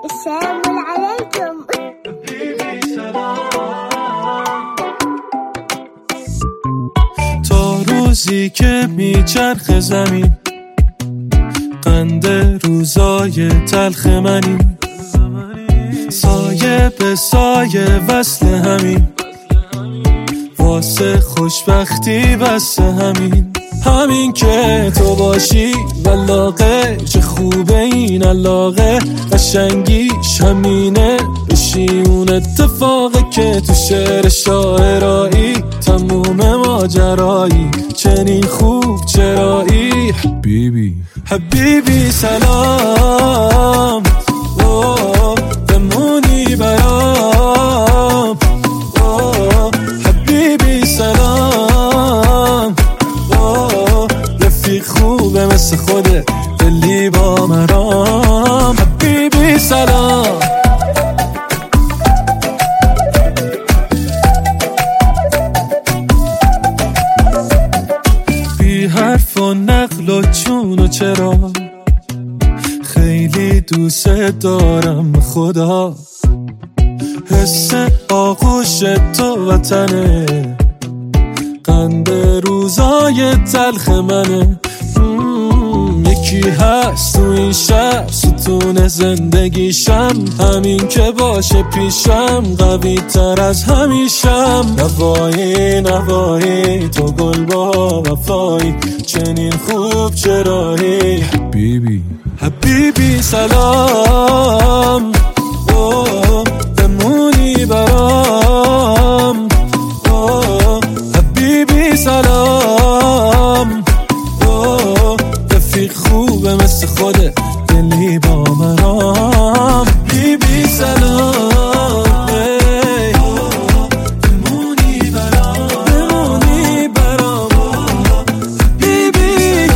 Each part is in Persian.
السلام عليكم. تا روزی که میچرخ زمین، قند روزای تلخ منی، سایه به سایه وصل همین، واسه خوشبختی بس همین که تو باشی ولاغه، چه خوبه این علاقه، قشنگیش همینه، بشی اون اتفاقه که تو شعر شاعرایی تموم ماجرایی، چنین خوب چرایی. حبیبی سلام، بمونی برام، حبیبی سلام، رفیق خوبه مثل خوده، دلی با مرام. حبیبی سلام، بی حرف و نقل و چون و چرا، خیلی دوست دارم خدا، حس آغوش تو وطنه، قند روزای تلخ منه. یکی هست تو این شهر ستون زندگیشم، همین که باشه پیشم قوی تر از همیشم. نوایی نوایی تو گل با وفایی، چنین خوب چرایی. حبیبی سلام، بمونی برام، حبیبی سلام، رفیق خوبه مثل خوده، دلی با مرام. حبیبی سلام، بمونی برام، حبیبی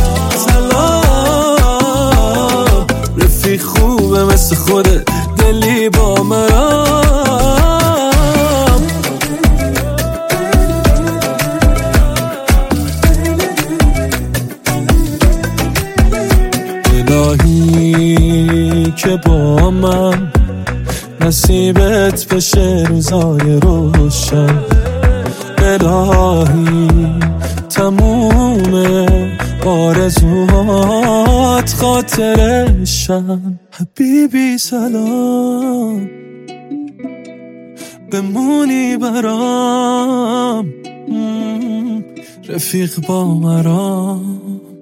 سلام، رفیق خوبه مثل خوده، دلی با مرام. الهی که با من نصیبت بشه روزای روشن، الهی تموم آرزوات خاطرشن. حبیبی سلام، بمونی برام، رفیق با مرام.